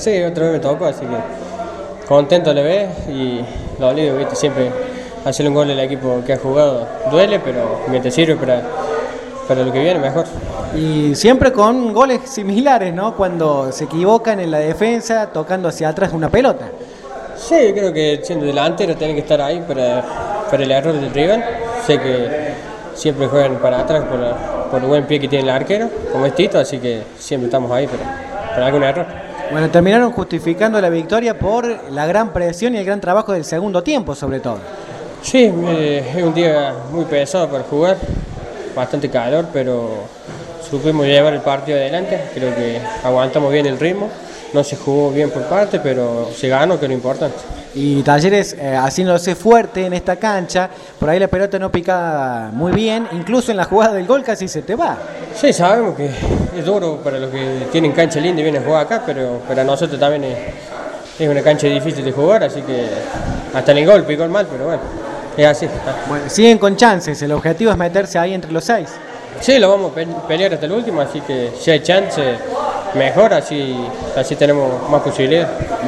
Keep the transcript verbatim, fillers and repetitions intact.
Sí, otra vez me tocó, así que contento le ves y lo olivo, viste, siempre hacerle un gol al equipo que ha jugado duele, pero mientras sirve para, para lo que viene mejor. Y siempre con goles similares, ¿no? Cuando se equivocan en la defensa, tocando hacia atrás una pelota. Sí, creo que siendo delantero tiene que estar ahí para, para el error del rival. Sé que siempre juegan para atrás por, la, por el buen pie que tiene el arquero, como es Tito, así que siempre estamos ahí para, para algún error. Bueno, terminaron justificando la victoria por la gran presión y el gran trabajo del segundo tiempo, sobre todo. Sí, eh, es un día muy pesado para jugar, bastante calor, pero supimos llevar el partido adelante. Creo que aguantamos bien el ritmo, no se jugó bien por parte, pero se ganó, que es lo importante. Y Talleres eh, haciéndose fuerte en esta cancha, por ahí la pelota no pica muy bien, incluso en la jugada del gol casi se te va. Sí, sabemos que es duro para los que tienen cancha linda y vienen a jugar acá, pero para nosotros también es, es una cancha difícil de jugar, así que hasta en el gol picó el mal, pero bueno, es así. Bueno, siguen con chances, el objetivo es meterse ahí entre los seis. Sí, lo vamos a pelear hasta el último, así que si hay chance, mejor, así, así tenemos más posibilidades.